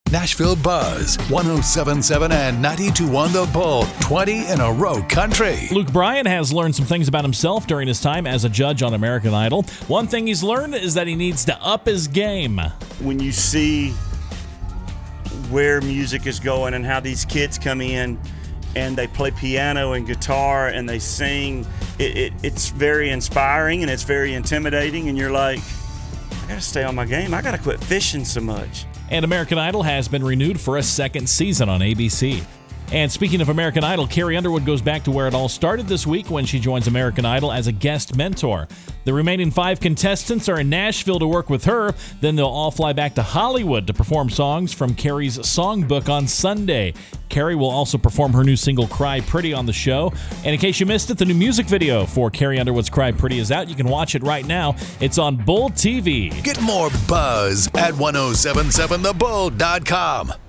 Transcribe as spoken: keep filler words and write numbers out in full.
Nashville Buzz, one oh seven point seven and ninety-two point one The Bull, twenty in a row country. Luke Bryan has learned some things about himself during his time as a judge on American Idol. One thing he's learned is that he needs to up his game. When you see where music is going and how these kids come in and they play piano and guitar and they sing, it, it, it's very inspiring and it's very intimidating, and you're like, I gotta stay on my game. I gotta quit fishing so much. And American Idol has been renewed for a second season on A B C. And speaking of American Idol, Carrie Underwood goes back to where it all started this week when she joins American Idol as a guest mentor. The remaining five contestants are in Nashville to work with her. Then they'll all fly back to Hollywood to perform songs from Carrie's songbook on Sunday. Carrie will also perform her new single, Cry Pretty, on the show. And in case you missed it, the new music video for Carrie Underwood's Cry Pretty is out. You can watch it right now. It's on Bull T V. Get more buzz at ten seventy-seven the bull dot com.